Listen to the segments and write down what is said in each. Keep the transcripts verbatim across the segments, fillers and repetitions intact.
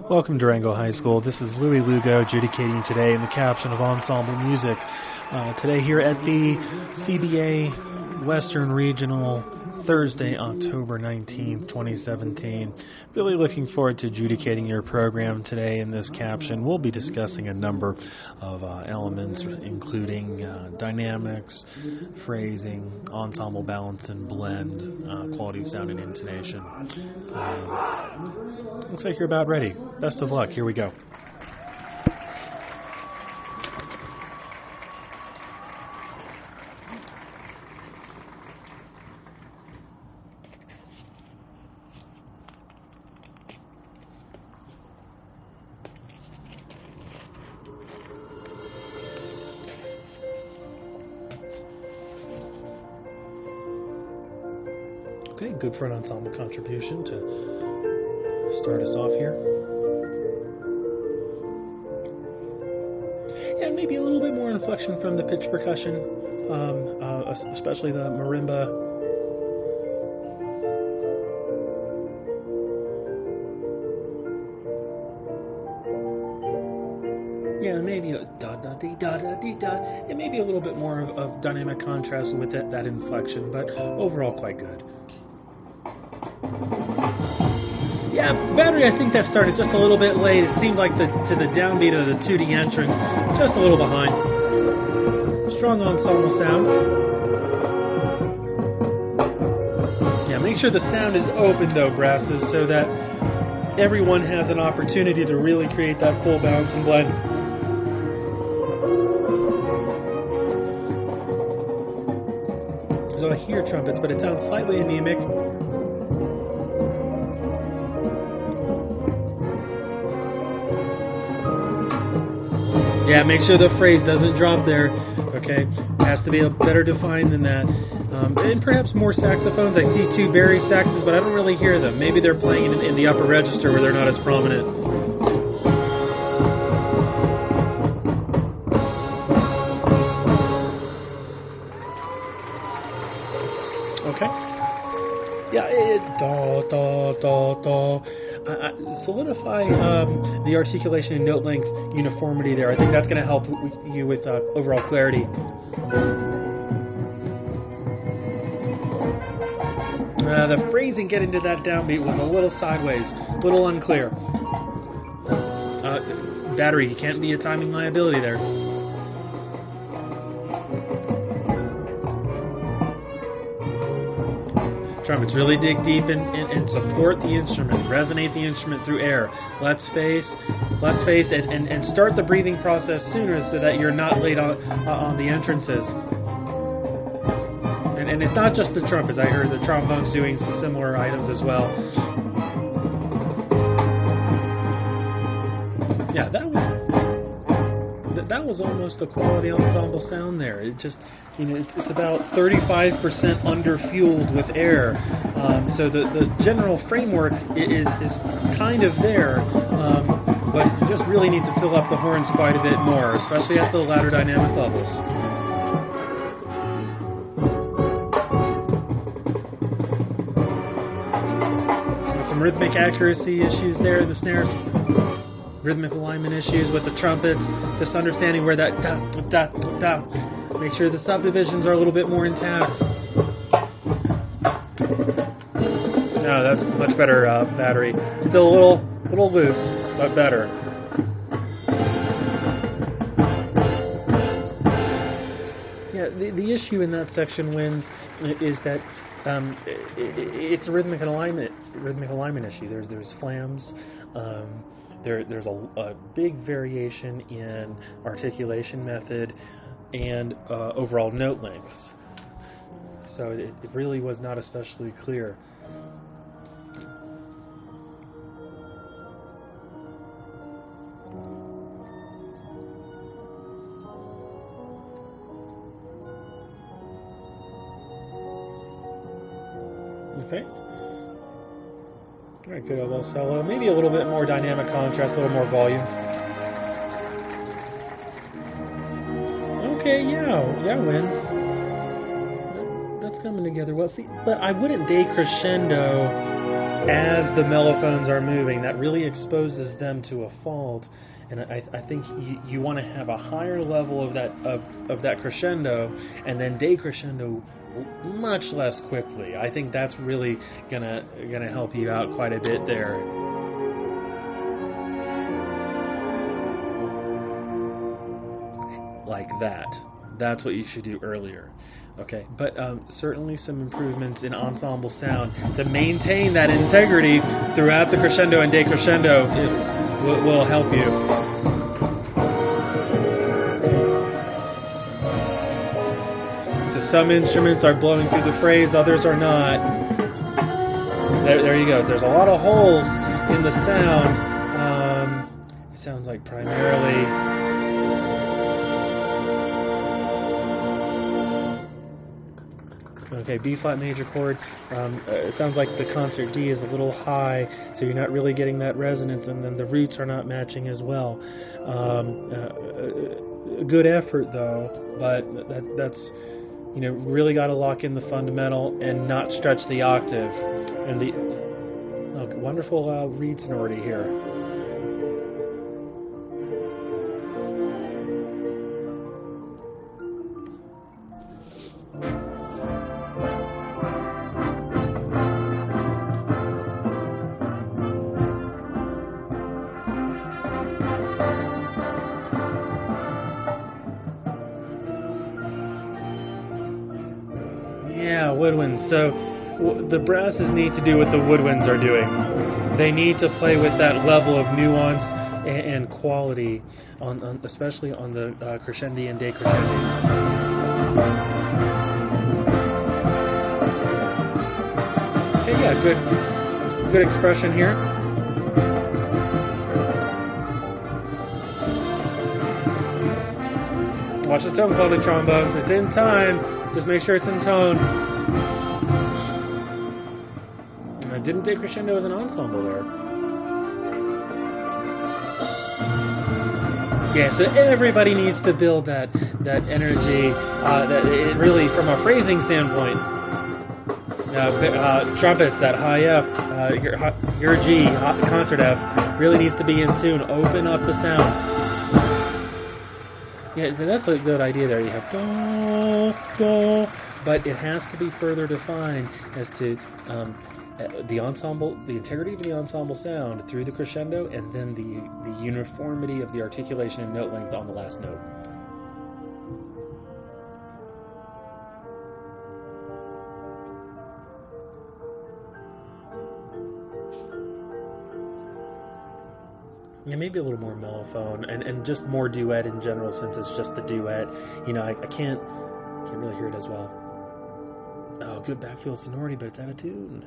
Welcome to Durango High School. This is Louis Lugo adjudicating today in the caption of Ensemble Music. Uh, today here at the C B A Western Regional, Thursday, October nineteenth, twenty seventeen. Really looking forward to adjudicating your program today in this caption. We'll be discussing a number of uh, elements, including uh, dynamics, phrasing, ensemble balance and blend, uh, quality of sound and intonation. Uh, looks like you're about ready. Best of luck. Here we go. Okay, good for an ensemble contribution to start us off here. And maybe a little bit more inflection from the pitch percussion, um, uh, especially the marimba. Yeah, maybe a da da dee da da dee da, and maybe a little bit more of, of dynamic contrast with that, that inflection, but overall quite good. Yeah, battery, I think that started just a little bit late. It seemed like the to the downbeat of the two D entrance, just a little behind. Strong ensemble sound. Yeah, make sure the sound is open though, brasses, so that everyone has an opportunity to really create that full balance and blend. I don't hear trumpets, but it sounds slightly anemic. Yeah, make sure the phrase doesn't drop there, okay? It has to be a better defined than that. Um, and perhaps more saxophones. I see two Barry saxes, but I don't really hear them. Maybe they're playing in, in the upper register where they're not as prominent. Okay. Yeah, it, da, da, da, da. Uh, solidify um, the articulation and note length uniformity there. I think that's going to help w you with uh, overall clarity. Uh, the phrasing getting to that downbeat was a little sideways, a little unclear. Uh, battery, you can't be a timing liability there. Trumpets, really dig deep and, and, and support the instrument, resonate the instrument through air. Let's face, let's face, and, and, and start the breathing process sooner so that you're not late on uh, on the entrances. And, and it's not just the trumpets. I heard the trombones doing some similar items as well. Yeah, that was. That was almost a quality ensemble sound there. It just, you know, it's, it's about thirty-five percent under-fueled with air. Um, so the, the general framework is, is kind of there, um, but you just really need to fill up the horns quite a bit more, especially at the latter dynamic levels. Some rhythmic accuracy issues there in the snares. Rhythmic alignment issues with the trumpets, just understanding where that da, da, da. Make sure the subdivisions are a little bit more intact. No, that's much better, uh, battery. Still a little, little loose, but better. Yeah, the, the issue in that section, Wins, is that um, it, it's a rhythmic alignment, rhythmic alignment issue. There's there's flams. Um, There, there's a, a big variation in articulation method and uh, overall note lengths. So it, it really was not especially clear. Okay. All right, good old solo. Maybe a little bit more dynamic contrast, a little more volume. Okay, yeah, yeah, Wins. That, that's coming together well. See, but I wouldn't decrescendo as the mellophones are moving. That really exposes them to a fault. And I, I think you, you want to have a higher level of that of, of that crescendo, and then decrescendo much less quickly. I think that's really gonna gonna help you out quite a bit there. Like that. That's what you should do earlier. Okay, but um, certainly some improvements in ensemble sound to maintain that integrity throughout the crescendo and decrescendo will, will help you. So some instruments are blowing through the phrase, others are not. There, there you go. There's a lot of holes in the sound. Um, it sounds like primarily... Okay, B flat major chord. Um, uh, it sounds like the concert D is a little high, so you're not really getting that resonance, and then the roots are not matching as well. Um, uh, a good effort though, but that, that's you know really got to lock in the fundamental and not stretch the octave. And the oh, wonderful uh, reed sonority here. Yeah, woodwinds. So w the brasses need to do what the woodwinds are doing. They need to play with that level of nuance and, and quality, on, on especially on the uh, crescendi and decrescendi. Okay, yeah, good, good expression here. Watch the tone quality trombones. It's in time. Just make sure it's in tone. I didn't decrescendo as an ensemble there. Yeah, so everybody needs to build that that energy. Uh, that it really, from a phrasing standpoint, uh, uh, trumpets, that high F, uh, your, your G, concert F, really needs to be in tune. Open up the sound. Yeah, that's a good idea there. You have do, do, but it has to be further defined as to um, the ensemble, the integrity of the ensemble sound through the crescendo, and then the the uniformity of the articulation and note length on the last note. Yeah, maybe a little more mellophone, and, and just more duet in general, since it's just the duet. You know, I, I can't can't really hear it as well. Oh, good backfill sonority, but it's out of tune.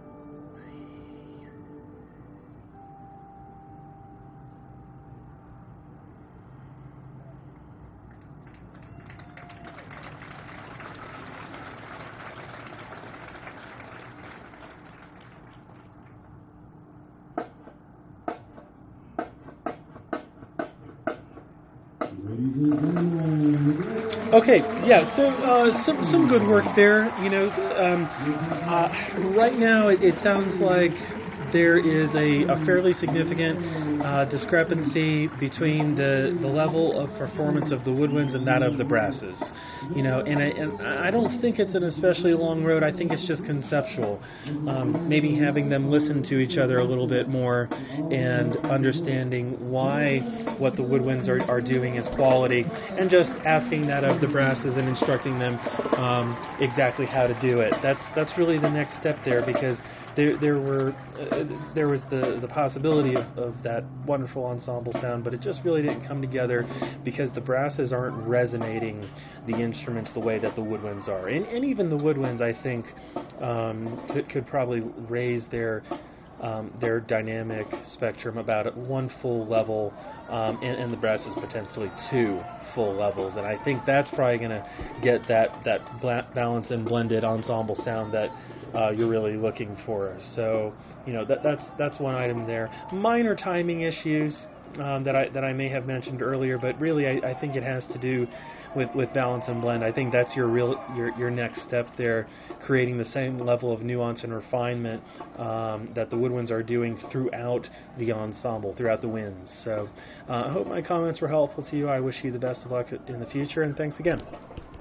Okay, yeah, so uh, some some good work there. You know, um, uh, right now it, it sounds like there is a, a fairly significant uh, discrepancy between the, the level of performance of the woodwinds and that of the brasses. You know, and I, and I don't think it's an especially long road. I think it's just conceptual. Um, maybe having them listen to each other a little bit more and understanding why what the woodwinds are, are doing is quality, and just asking that of the brasses and instructing them um, exactly how to do it. That's that's really the next step there, because There, there were, uh, there was the, the possibility of, of that wonderful ensemble sound, but it just really didn't come together because the brasses aren't resonating the instruments the way that the woodwinds are. And, and even the woodwinds, I think, um, could, could probably raise their um, their dynamic spectrum about one full level, um, and, and the brasses potentially two full levels. And I think that's probably going to get that that balance and blended ensemble sound that Uh, you're really looking for. So, you know, that, that's that's one item there. Minor timing issues um, that I that I may have mentioned earlier, but really I, I think it has to do with, with balance and blend. I think that's your real your your next step there, creating the same level of nuance and refinement um, that the woodwinds are doing throughout the ensemble, throughout the winds. So uh, I hope my comments were helpful to you. I wish you the best of luck in the future, and thanks again.